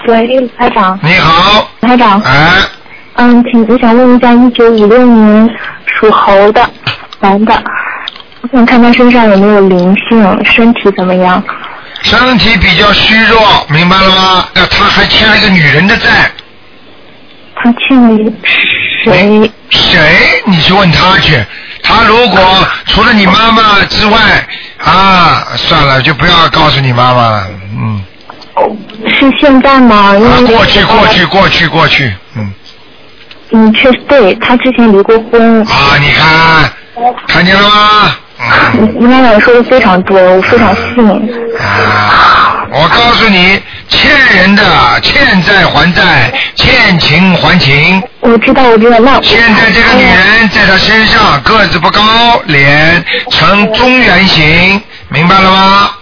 喂，台长。 你好。 台长。 哎。 我想问一下，1956年属猴的男的，我想看他身上有没有灵性，身体怎么样？ 身体比较虚弱，明白了吗？他还欠了一个女人的债。 他欠了谁？ 谁？你去问他去。他如果除了你妈妈之外算了，就不要告诉你妈妈了。 是现在吗？ 过去。 确实对，他之前离过婚。 你看见了吗？ 你妈妈说的非常对，我非常信。 我告诉你，欠人的欠债还债，欠情还情。 我知道。那现在这个女人在她身上个子不高，脸呈中圆形，明白了吗？